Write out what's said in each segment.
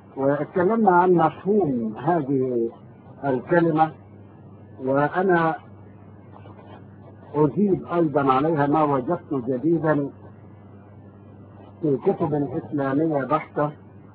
واتكلمنا عن مفهوم هذه الكلمة، وأنا أزيد أيضا عليها ما وجدته جديدا في كتب إسلامية بحتة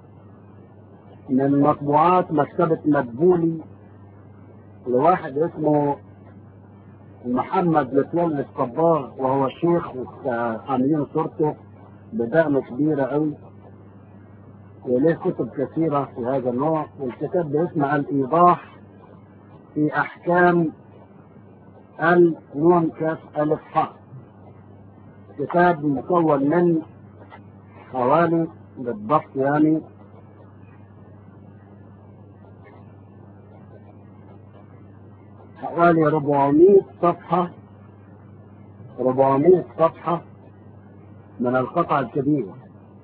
من مطبوعات مكتبة مدبولي لواحد اسمه محمد متولي الصباغ، وهو شيخ وعاملين صورته بدقن كبيرة قوي، وليه كتب كثيرة في هذا النوع. والكتاب ده اسمه الإيضاح في أحكام النون كاف ألف حاء. كتاب مكون من حوالي بالضبط يعني حوالي 400 صفحة، 400 صفحة من القطع الكبيرة،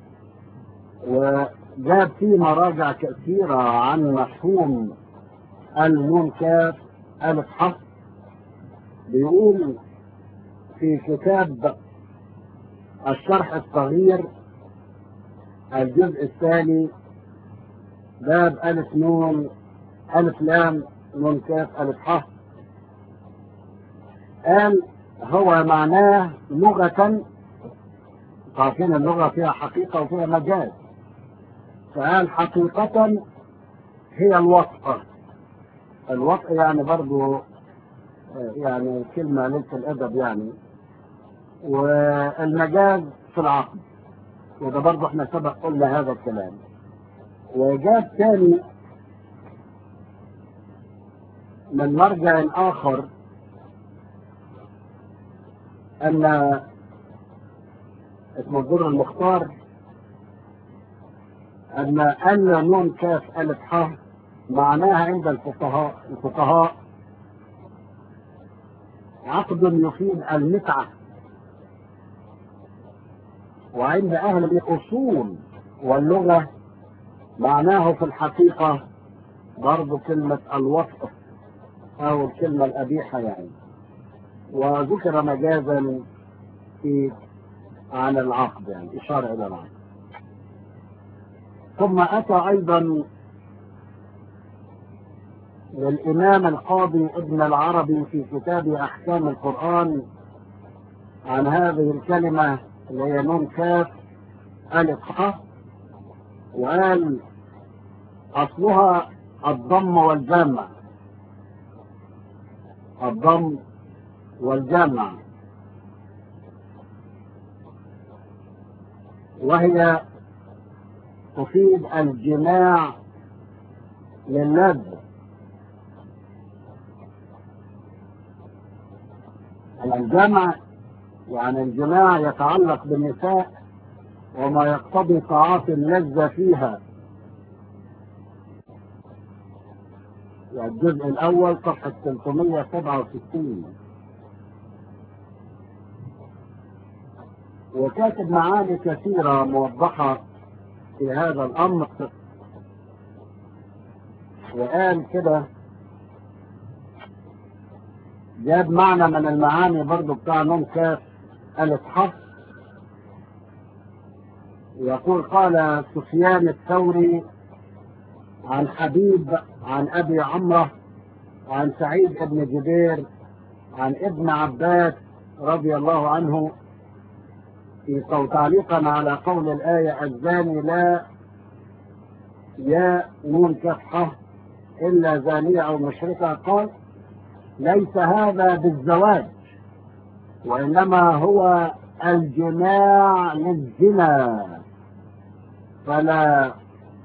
وجاب فيه مراجع كثيرة عن مفهوم النون كاف ألف حاء. بيقول في كتاب الشرح الصغير الجزء الثاني باب ألف نون ألف لام نون كاف ألف حاء، قال هو معناه لغة، عارفين اللغة فيها حقيقة وفيها مجاز، فقال حقيقة هي الوطأ. الوطأ يعني برضو يعني كلمة ليس الأدب يعني، والمجاز في العقل، وده برضو احنا سبق قلنا هذا الكلام. وجاب ثاني من مرجع آخر أن اسمه الدر المختار أن نون كاف ألف حاء معناها عند الفقهاء عقد يفيد المتعة، وعند أهل الأصول واللغة معناه في الحقيقة برضو كلمة الوطء أو الكلمة القبيحة يعني، وذكر مجازا في عن العقد يعني إشارة إلى العقد. ثم أتى أيضا للإمام القاضي ابن العربي في كتاب أحكام القرآن عن هذه الكلمة اللي هي نون كاف ألف حاء، وقال أصلها الضم والجمع، الضم والجمع، وهي تفيد الجماع للذة. الجمع يعني الجماع يتعلق بالنساء وما يقتضي طاعات اللذة فيها. يعني الجزء الأول صفحة 367، وكاتب معاني كثيرة موضحة في هذا الأمر، وقال كده جاب معنى من المعاني برضو بتاع نون كاف ألف حاء. يقول قال سفيان الثوري عن حبيب عن أبي عمرة عن سعيد بن جبير عن ابن عباس رضي الله عنه في تعليقا على قول الآية الزاني لا يا نون كاف حاء إلا زانية أو مشركة، قال ليس هذا بالزواج، وإنما هو الجماع للزنا، فلا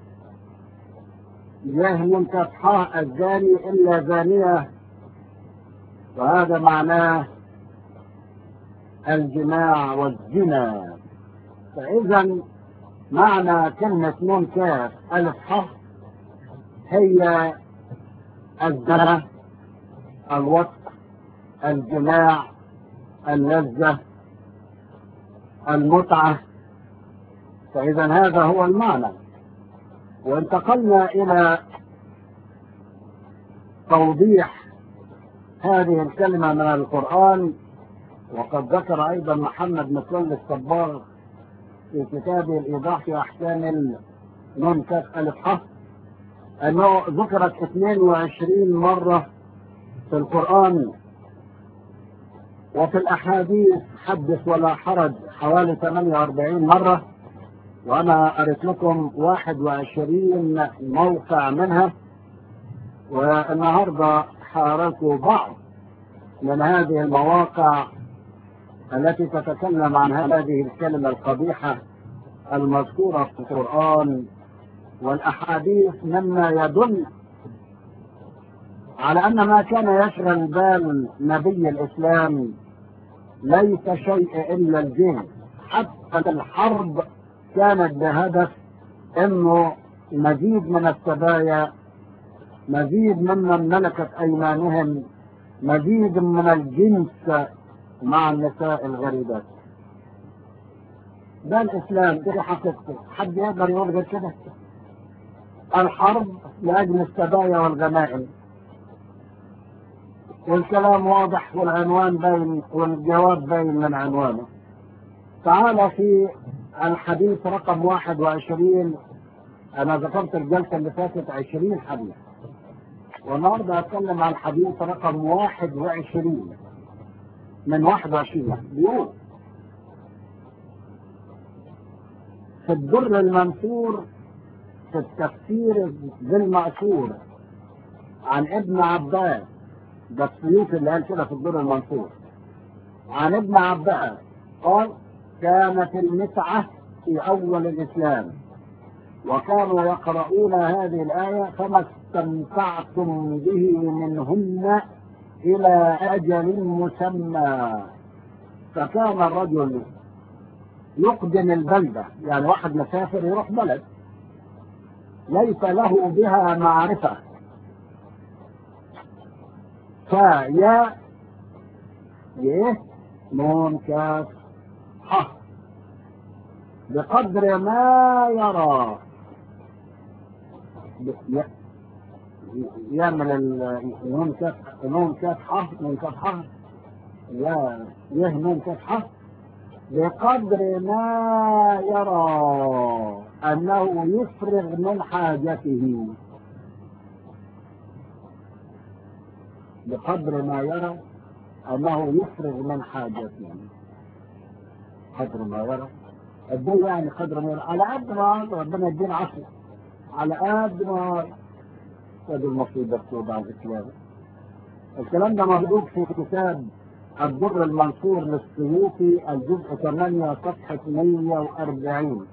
يهمن كاف حاء الزاني إلا زانية، وهذا معناه الجماع والزنا. فإذا معنى كلمة نون كاف ألف حاء هي الزنا، الوطء، الجماع، اللذة، المتعة. فإذا هذا هو المعنى. وانتقلنا إلى توضيح هذه الكلمة من القرآن، وقد ذكر أيضا محمد متولي الصباغ في كتابه الإيضاح في أحكام النون كاف ألف حاء أنه ذكرت 22 مرة في القرآن، وفي الأحاديث حدث ولا حرج حوالي 48 مرة، وأنا قريت لكم 21 موقع منها، والنهاردة حاركوا بعض من هذه المواقع التي تتكلم عن هذه الكلمة القبيحة المذكورة في القرآن والأحاديث، مما يدل على أن ما كان يشغل بال نبي الإسلام ليس شيء إلا الجهاد. حتى الحرب كانت بهدف أنه مزيد من السبايا، مزيد ممن ملكت أيمانهم، مزيد من الجنس مع النساء الغريبات. ده الإسلام في حقيقته، حد يقدر يقول غير كده؟ الحرب لأجل السبايا والغنائم، والكلام واضح والعنوان باين والجواب باين من عنوانه. تعالى في الحديث رقم 21. أنا ذكرت الجلسة اللي فاتت 20 حديث، والنهارده هتكلم عن الحديث رقم 21 من 21. بيقول في الدر المنثور في التفسير بالمأثور عن ابن عباس، ده السيوط اللي قال كده في الدر المنثور، عن ابن عباس قال: كانت المتعة في أول الإسلام، وكانوا يقرؤون هذه الآية: فما استمتعتم به منهن إلى أجل مسمى. فكان الرجل يقدم البلدة، يعني واحد مسافر يروح بلد ليس له بها معرفة، فيا نون كاف ح بقدر ما يرى، يعمل النون كاف ح نون كاف ح يا نون كاف ح بقدر ما يرى أنه يفرغ من حاجته. بقدر ما يرى أنه يفرغ من حاجته. قدر ما يرى الدنيا، يعني قدر ما يرى، على قد ما ربنا يدينا عشر، على قد ما هذه المصيبة السوداء على الإسلام. الكلام ده موجود في كتاب الدر المنثور للسيوطي الجزء 8 صفحة 140.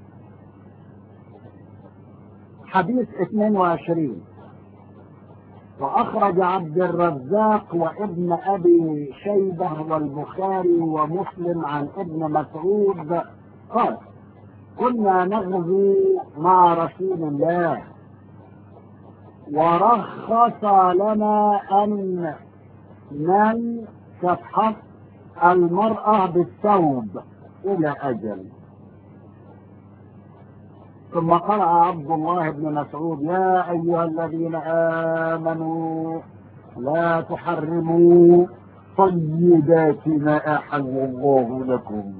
حديث 22. وأخرج عبد الرزاق وابن أبي شيبة والبخاري ومسلم عن ابن مسعود قال: كنا نغزو مع رسول الله، ورخص لنا أن ننكح المرأة بالثوب إلى أجل. ثم قرأ عبد الله بن مسعود: يا أيها الذين آمنوا لا تحرموا طيبات ما أحل الله لكم.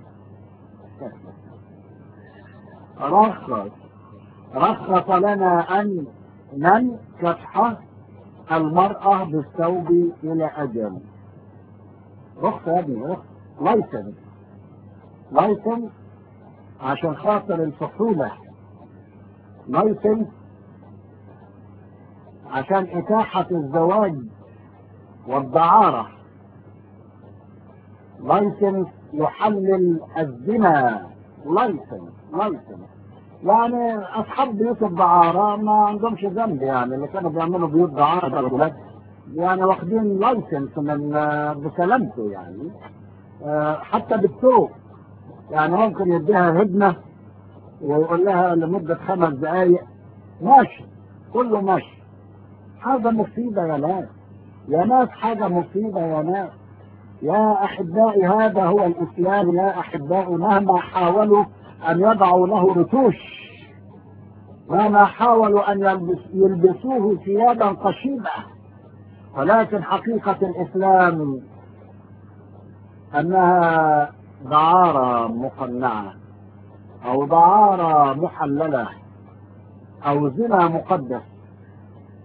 رخص لنا أن ننكح المرأة بالثوب إلى أجل. رخصة يا ابني، لايسنس عشان خاطر الفصولة، لايسنس عشان إتاحة الزواج والدعارة، لايسنس يحلل الزنا، لايسنس يعني أصحاب بيوت الدعارة ما عندهمش ذنب، يعني اللي كانوا بيعملوا بيوت دعارة يعني واخدين لايسنس من بسلامته، يعني حتى بالسوق، يعني ممكن يديها هدنة ويقول لها لمدة 5 دقايق ماشي، كله ماشي. حاجة مصيبة يا ناس، حاجة مصيبة يا ناس. يا أحبائي هذا هو الإسلام يا أحبائي، مهما حاولوا أن يضعوا له رتوش، مهما حاولوا أن يلبسوه ثيابا قشيبة، ولكن حقيقة الإسلام أنها دعارة مقنعة أو دعارة محللة أو زنا مقدس.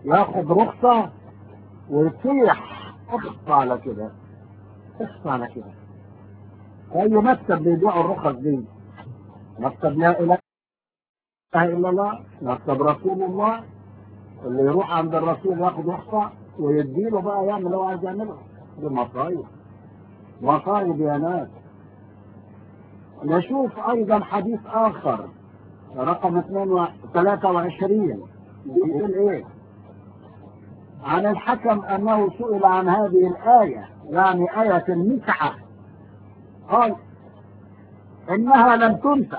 ياخد رخصة ويطيح اخص على كده، اخص على كده. اي مكتب بيبيعوا الرخص دي، مكتب لا اله الا الله، مكتب رسول الله، اللي يروح عند الرسول ياخد رخصة ويديله بقى يعمل اللي هو عايز يعمله. دي مصايب، مصايب يا ناس. نشوف ايضا حديث اخر رقم 23 بيقول ايه عن الحكم انه سئل عن هذه الآية، يعني آية المسحة، قال انها لم تمسح.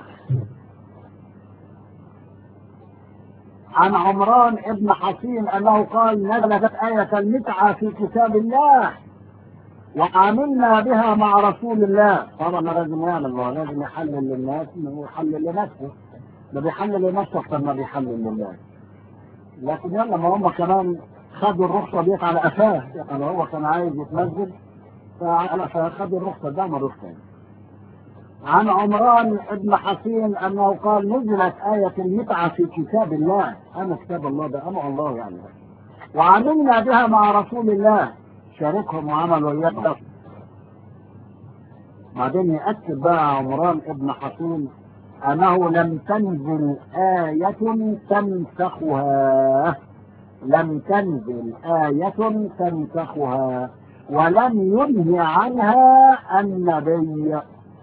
عن عمران ابن حصين انه قال نزلت آية المسحة في كتاب الله وعملنا بها مع رسول الله. طبعا لازم يعمل الله، لازم يحلل للناس ويحلل لنفسه، ده بيحلل لنفسه اكتر ما بيحلل لله. لكن يلا ما هم كمان خدوا الرخصة ديت على قفاه، يعني هو كان عايز يتنزل فخد الرخصة ده ملوش تاني. عن عمران ابن حصين انه قال نزلت آية المتعة في كتاب الله، انا كتاب الله ده امر الله يعني، وعملنا بها مع رسول الله، شاركهم وعملوا اياه. بعدين يأكد بقى عمران ابن حصين انه لم تنزل آية تنسخها، لم تنزل آية تنسخها، ولم ينهي عنها النبي.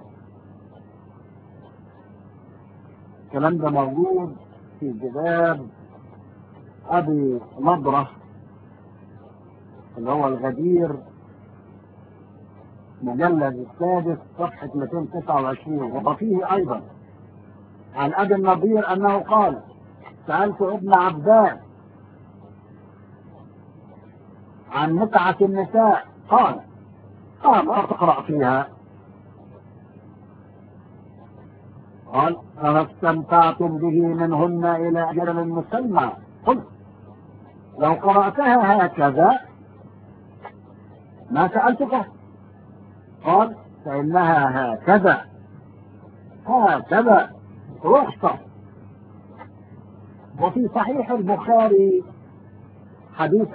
الكلام ده موجود في كتاب أبي نضرة اللي هو الغدير، مجلد السادس صفحة 229. وفيه أيضا عن أبي النضير أنه قال سألت ابن عباس عن متعة النساء، قال ما تقرأ فيها؟ قال فما استمتعتم به منهن إلى أجل مسمى. قلت لو قرأتها هكذا ما سألتك. قال فإنها هكذا رخصة. وفي صحيح البخاري حديث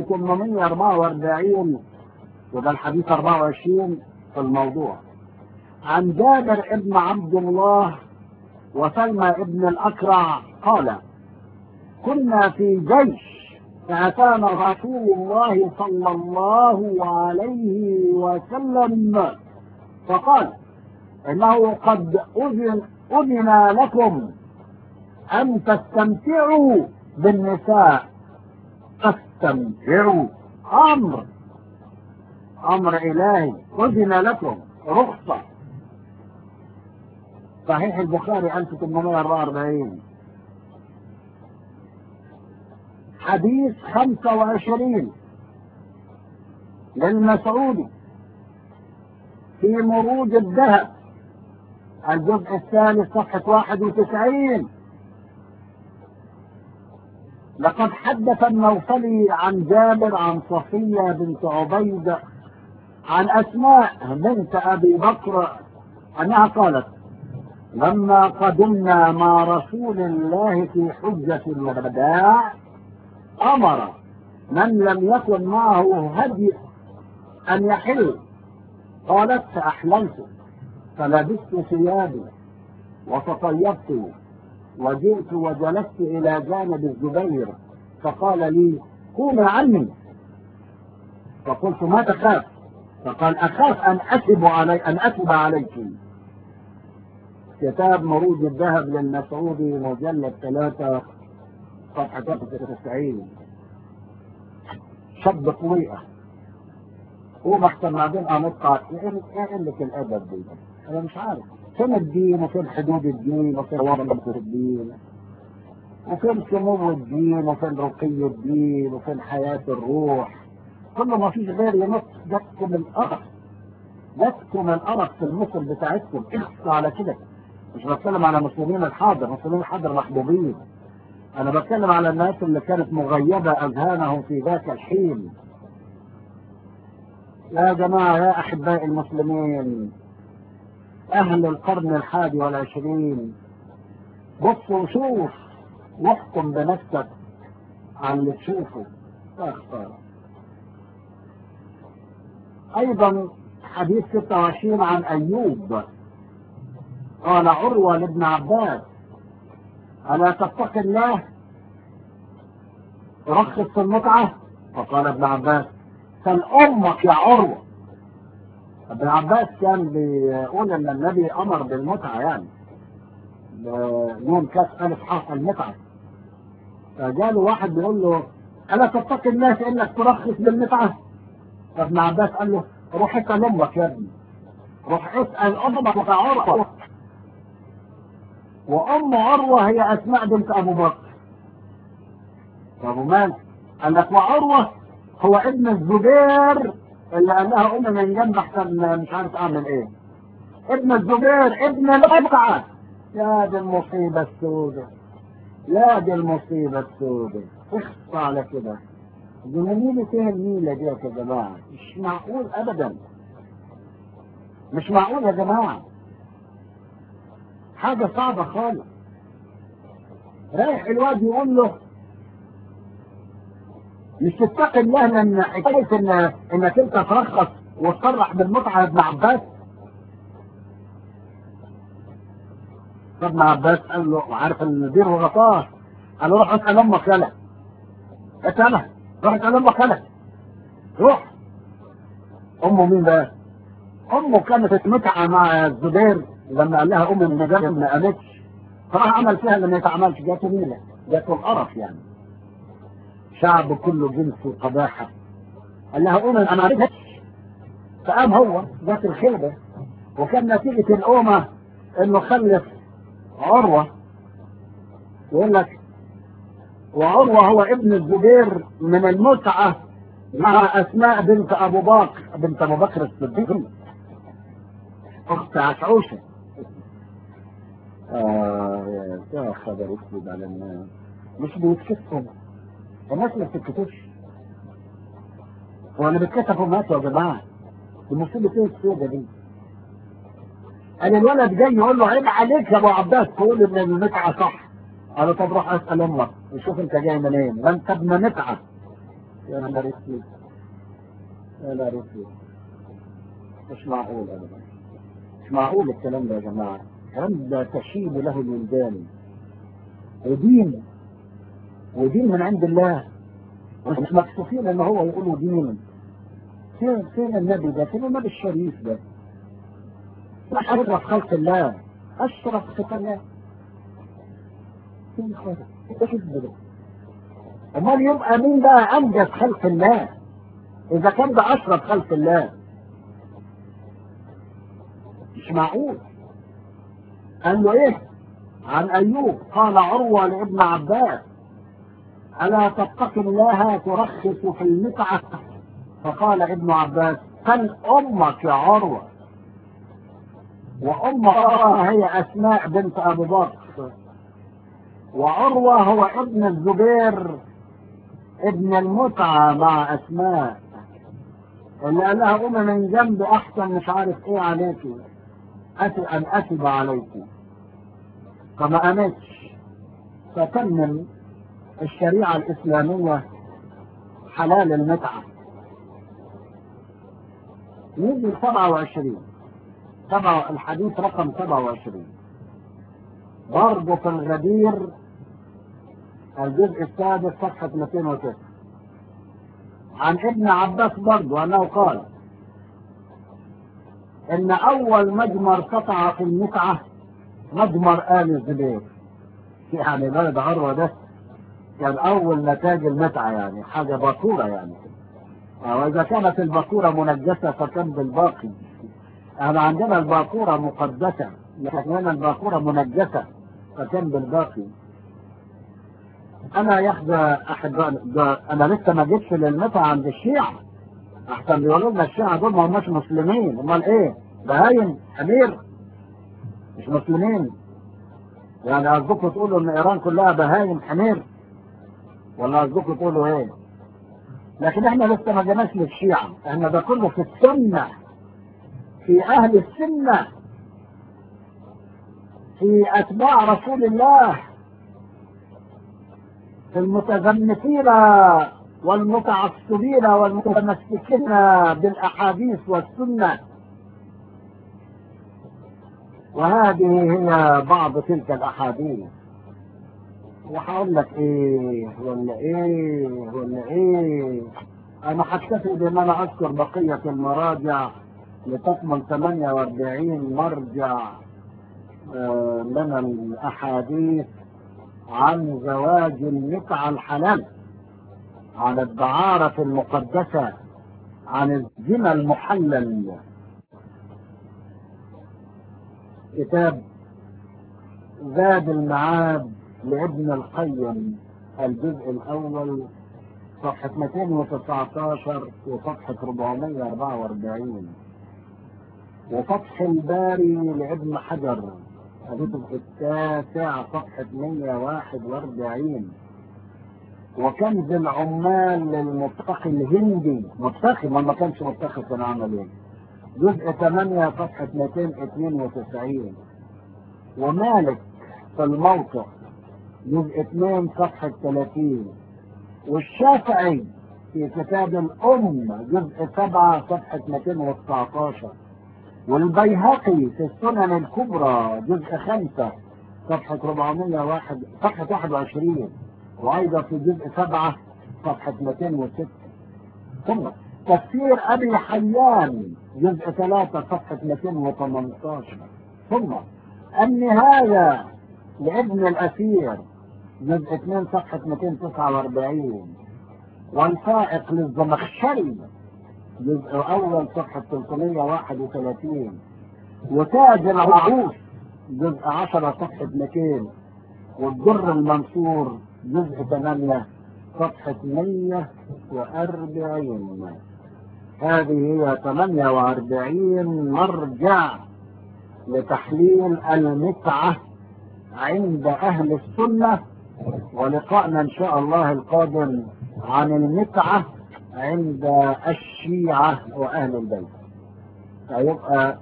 1844 وده الحديث 24 في الموضوع، عن جابر ابن عبد الله وسلمى ابن الأكرع قال كنا في جيش فأتانا رسول الله صلى الله عليه وسلم فقال إنه قد أذن لكم أن تستمتعوا بالنساء. تستمتعوا، أمر إلهي، أذن لكم، رخصة. صحيح البخاري 1844. حديث 25 للمسعودي في مروج الذهب الجزء الثالث صفحة 91. لقد حدث النوفلي عن جابر عن صفية بنت عبيد عن أسماء بنت أبي بكر أنها قالت لما قدمنا مع رسول الله في حجة الوداع أمر من لم يكن معه هدي أن يحل. قالت فأحللت فلبست ثيابي وتطيبت وجئت وجلست إلى جانب الزبير فقال لي قوم عني. فقلت ما تخاف؟ فقال أخاف أن أتب عليك. كتاب مروج الذهب للمسعودي مجلد 3 صفحة 93. شد قوية ومحتم بعدين أنطقع إيه قلة الأدب دي؟ أنا مش عارف فين الدين وفين حدود الدين وفين وضع الدين وفين سمو الدين وفين رقي الدين وفين حياة الروح. كله ما فيش غير ينط يكتم الأرض، يكتم الأرض في المثل بتاعتكم. اخصوا على كده. مش بتكلم على مسلمين الحاضر، مسلمين الحاضر محبوبين، أنا بتكلم على الناس اللي كانت مغيبة أذهانهم في ذاك الحين. يا جماعة يا أحباء المسلمين أهل القرن 21، بص وشوف واحكم بنفسك عن اللي تشوفه. يا خسارة. أيضا حديث 26 عن أيوب، قال عروة لابن عباس: ألا تتقي الله ترخص في المتعة؟ فقال ابن عباس: كان أمك يا عروة. ابن عباس كان بيقول إن النبي أمر بالمتعة، يعني نون كاس ألف حق المتعة. فجاله واحد بيقول له: ألا تتقي الله في إنك ترخص بالمتعة؟ فابن عباس قال له: روح اسأل أمك يا ابني، روح اسأل أمك يا عروة. وأم عروة هي أسماء بنت أبو بكر. أبو مال قال لك: وعروة هو ابن الزبير اللي قال لها أم من جنب أحسن مش عارف أعمل إيه. ابن الزبير ابن الأبقعة. يا دي المصيبة السوداء، يا دي المصيبة السوداء. اخص على كده. دي ميلة ايه الميلة دي يا جماعة؟ مش معقول أبدا، مش معقول يا جماعة، حاجة صعبة خالص. رايح الواد يقول له: مش تتقي الله لان حكايه انك انت ترخص وتصرح بالمتعه يا ابن عباس؟ فابن عباس قال له، عارف المدير وغطاه، قال له: روح اسال امك يلا، اسالها، روح اسال امك يلا، روح. امه مين بقى؟ امه كانت متعه مع الزبير لما قال لها ام النجاه ما قامتش، فراح عمل فيها اللي ما يتعملش، جاته ميله، جاته القرف يعني. شعب كله جنس وقباحه. قال لها قوم انا عرفتش، فقام هو جات الخلبه، وكان نتيجه الامه انه خلف عروه. يقول لك: وعروه هو ابن الزبير من المتعه مع اسماء بنت ابو بكر، بنت ابو بكر الصديق، اخت عشعوشه. يا خبر اسود على الناس، مش بيتكسفوا الناس، ما بتتكسفش. هو اللي بيتكسفوا ماتوا يا جماعه. المصيبه ايه السودة دي؟ قال الولد جاي يقول له: عيب عليك يا ابو عباس تقول ان المتعه صح. قال له: طب روح اسال امك وشوف انت جاي منين، ما انت ابن متعه. يا نهار اسود، يا نهار اسود. مش معقول ابدا، مش معقول الكلام ده يا جماعه. الكلام ده تشيب له الولدان، ودين، ودين من عند الله، مش مكسوفين ان هو يقولوا دين. فين النبي ده؟ فين النبي الشريف ده؟ اشرف خلق الله، اشرف خلق الله. فين خالق؟ ايه ده؟ امال يبقى مين بقى انجز خلق الله اذا كان ده اشرف خلق الله؟ مش معقول. قال له ايه عن ايوب؟ قال عروة لابن عباس: الا تتقي الله ترخص في المتعة؟ فقال ابن عباس: كان امك يا عروة. وام عروة هي اسماء بنت ابو بكر، وعروة هو ابن الزبير ابن المتعة مع اسماء، اللي قال لها قومي من جنب احسن مش عارف ايه عليكي، ان اتب عليكي، فما قامتش. فتمم الشريعة الاسلامية حلال المتعة. نيجي 27 الحديث رقم 27 برضه في الغدير الجزء السادس صفحة 209 عن ابن عباس برضه انه قال: ان اول مجمر قطع في المتعة مجمر آل الزبير. يعني بلد عروة ده كان اول نتاج المتعة، يعني حاجة باكورة يعني. واذا كانت الباكورة منجسة فكم بالباقي. احنا عندنا الباكورة مقدسة، لكن هنا الباكورة منجسة فكم بالباقي. انا يحظى انا لسه ما جيتش للمتعة عند الشيعة، احسن بيقولوا لنا الشيعة دول ما هماش مسلمين، امال ايه؟ بهايم حمير مش مسلمين. يعني قصدكم تقولوا ان ايران كلها بهايم حمير، ولا قصدكم تقولوا ايه؟ لكن احنا لسه ما جيناش للشيعة، احنا ده كله في السنة، في اهل السنة، في اتباع رسول الله. في المتزمتين والمتعصبين والمتمسكين بالأحاديث والسنة. وهذه هي بعض تلك الأحاديث. وهقول لك ايه ولا ايه. انا هكتفي بان انا اذكر بقية المراجع لتكمل 48 مرجع من الاحاديث عن زواج المتعة الحلال، عن الدعارة المقدسة، عن الزنا المحلل. كتاب زاد المعاد لابن القيم، الجزء الأول، صفحة 219 وصفحة 444، وفتح الباري لابن حجر، الجزء التاسع، صفحة 141، وكنز العمال للمتقي الهندي، متقي ما كانش متقي كان عمل ايه، جزء 8 صفحة 292، ومالك في الموقع جزء 2 صفحة 30، والشافعي في كتاب الأم جزء 7 صفحة 219، والبيهقي في السنن الكبرى جزء 5 صفحة 401 صفحة 21، وأيضا في جزء 7 صفحة 206. ثم تفسير أبي حيان جزء 3 صفحة 218. ثم النهاية لابن الأثير جزء 2 صفحة 249، والفائق للزمخشري جزء أول صفحة 331، وتاج العروس جزء 10 صفحة 200، والدر المنصور جزء 8 صفحة 140. هذه هي 48 مرجع لتحليل المتعة عند أهل السنة، ولقاءنا إن شاء الله القادم عن المتعة عند الشيعة وأهل البيت. فيبقى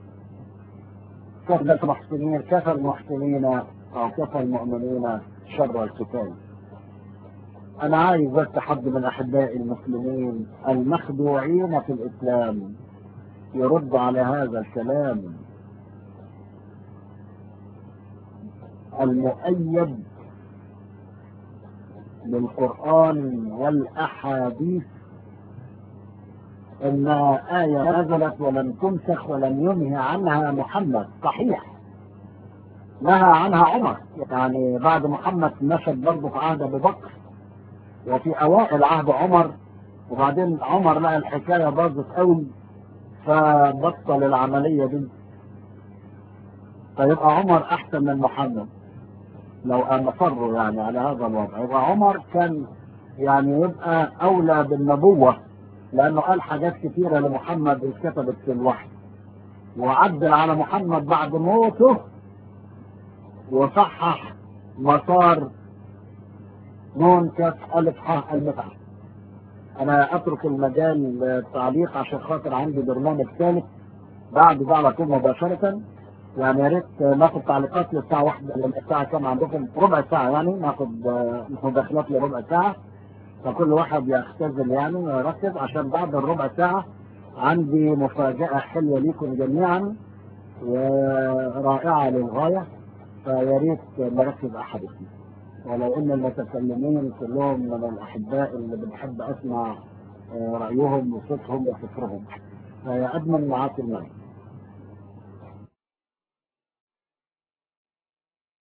كفى المحسنين أو كفى المؤمنين شر القتال. أنا عايز بس حد من أحبائي المسلمين المخدوعين في الإسلام يرد على هذا الكلام المؤيد بالقرآن والأحاديث، إنها آية نزلت ولم تنسخ ولم ينهي عنها محمد. صحيح نهى عنها عمر، يعني بعد محمد نشد برضه في عهد أبي بكر وفي أوائل عهد عمر، وبعدين عمر لقى الحكاية باظت قوي فبطل العملية دي. فيبقى عمر أحسن من محمد لو أصروا يعني على هذا الوضع. يبقى عمر كان يعني يبقى أولى بالنبوة، لأنه قال حاجات كثيرة لمحمد اتكتبت في الوحي، وعدل على محمد بعد موته، وصحح مسار نون كاف ألف ح المتعة. أنا أترك المجال للتعليق عشان خاطر عندي برنامج ثالث بعد ده على طول مباشرة. يعني يا ريت ناخد تعليقات للساعة 1، الساعة كام عندكم؟ ربع ساعة، يعني ناخد مداخلات لربع ساعة، فكل واحد يختزل يعني ويركز، عشان بعد الربع ساعة عندي مفاجأة حلوة ليكم جميعا ورائعة للغاية، فيا ريت نركز أحدكم. ولو إن المتكلمين كلهم من الأحباء اللي بنحب أسمع رأيهم وصوتهم وفكرهم، فيا أدمن معاك المال.